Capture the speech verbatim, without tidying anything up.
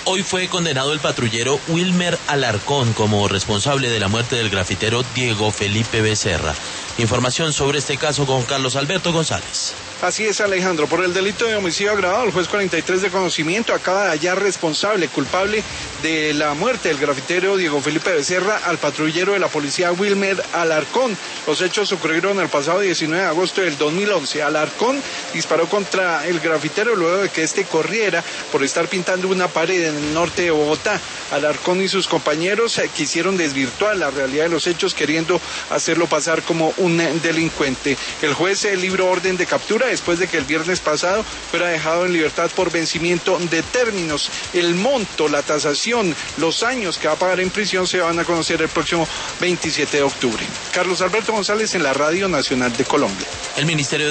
Hoy fue condenado el patrullero Wilmer Alarcón como responsable de la muerte del grafitero Diego Felipe Becerra. Información sobre este caso con Carlos Alberto González. Así es, Alejandro. Por el delito de homicidio agravado, el juez cuarenta y tres de conocimiento acaba de hallar responsable, culpable de la muerte del grafitero Diego Felipe Becerra al patrullero de la policía Wilmer Alarcón. Los hechos ocurrieron el pasado diecinueve de agosto del dos mil once. Alarcón disparó contra el grafitero luego de que este corriera por estar pintando una pared en el norte de Bogotá. Alarcón y sus compañeros quisieron desvirtuar la realidad de los hechos, queriendo hacerlo pasar como un delincuente. El juez libró orden de captura después de que el viernes pasado fuera dejado en libertad por vencimiento de términos. El monto, la tasación, los años que va a pagar en prisión se van a conocer el próximo veintisiete de octubre. Carlos Alberto González en la Radio Nacional de Colombia. El Ministerio